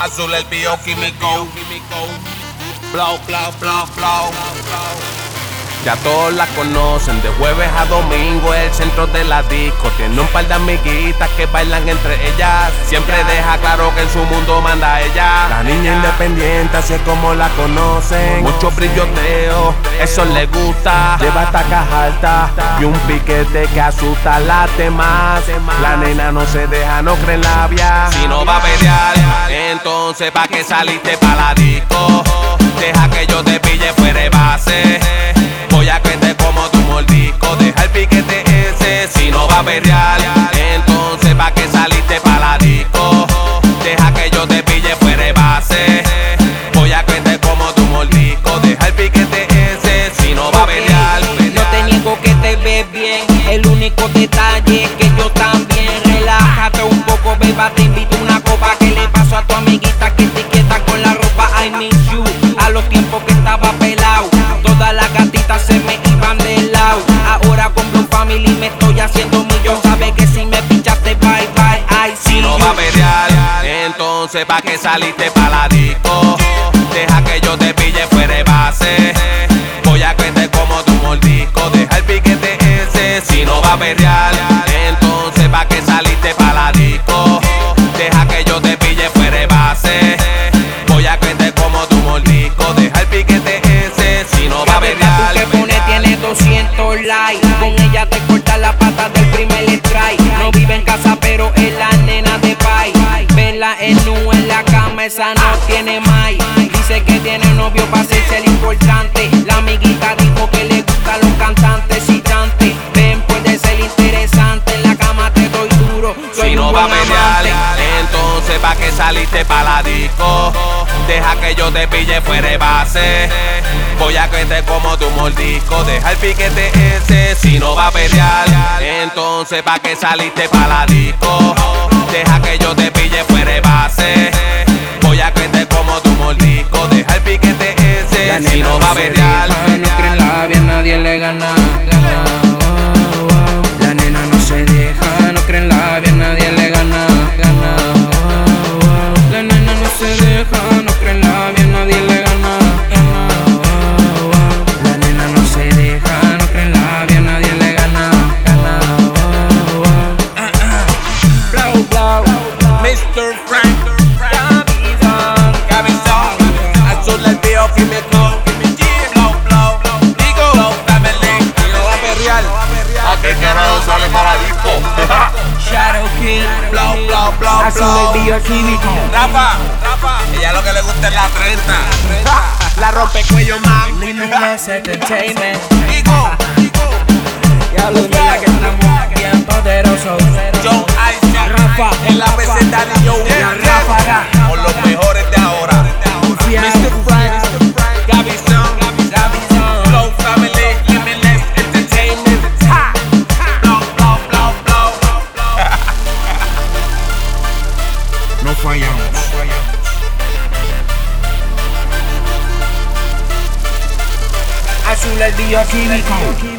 Azul el bioquímico. Blow, blow, blow, blow. Ya todos la conocen, de jueves a domingo el centro de la disco. Tiene un par de amiguitas que bailan entre ellas. Siempre deja claro que en su mundo manda ella. La niña independiente, así es como la conocen. Mucho brilloteo, eso le gusta. Lleva tacas altas y un piquete que asusta a las demás. La nena no se deja, no cree en la vía. Si no va a pelear, entonces ¿pa' qué saliste pa' la disco? Deja que yo te pille fuera de base. Voy a que te como tu mordisco. Deja el piquete ese. Si no va a perrear, entonces ¿pa' qué saliste pa' la disco? Deja que yo te pille fuera de base. Voy a que te como tu mordisco. Deja el piquete ese. Si no va a perrear. No te niego que te ves bien. El único detalle es que yo también. Relájate un poco, beba. Te invito a una copa. ¿Qué le pasó a tu amiguita que te quieta con la ropa? I miss you. A los tiempos que estaba pelado, todas las gatitas se me iban de lado. Ahora compro un family y me estoy haciendo millón. Sabes que si me pinchaste, bye bye, ay sí. Si no va a pelear, entonces ¿pa' qué saliste pa' la disco? Deja que yo te pille fuera de base. Voy a que te como tu mordisco. Deja el piquete ese. Si no va a pelear, entonces ¿pa' qué saliste pa' la disco? Deja que yo te pille fuera de base. Voy a que te como tu mordisco. Deja el piquete ese. Si no va a pelear. Tú que pones tiene 200 likes. Con ella te corta la pata del primer strike. No vive en casa pero es la nena de pai. Verla en nu en la cama, esa no tiene mai. Dice que tiene novio para hacerse el importante. La amiguita dijo que le gustan los cantantes citantes. Ven, puede ser interesante. En la cama te doy duro. Soy Si no un va a buen pelear, amante. entonces ¿pa' qué saliste pa' la disco? Deja que yo te pille fuera de base. Voy a que te como tu mordisco. Deja el piquete ese. Si no va a pelear, entonces ¿pa' qué saliste pa' la disco? Deja que yo te pille fuera de base. Voy a que te como tu mordisco. Deja el piquete ese. Si no va a pelear. No creen la bien, nadie le gana. La nena no se deja, no creen la bien, nadie le gana. La nena no se deja, no creen la bien, nadie le gana. La nena no se deja, no creen la bien, nadie le gana. Blow, blow, Mr. Frank, Cabezón, Azul el bioquímico. Blow, blow, digo, blow, family. Si no va a perrear, ¿a qué carajo sale para disco? Shadow King, Blow, blow, blow, Azul blow. el bioquímico. Rafa, ella lo que le gusta es la 30. La rompe cuello, man. Limitless Entertainment. Digo, Ya lo mira que estamos bien poderosos. John Aisha, Rafa, en la peseta de Joe. La ráfaga. Con los mejores de ahora. Mr. Frank, Cabezón, Blow Family, Limitless Entertainment. Blow, blow, blow, blow. No fallamos. Azul el bioquímico.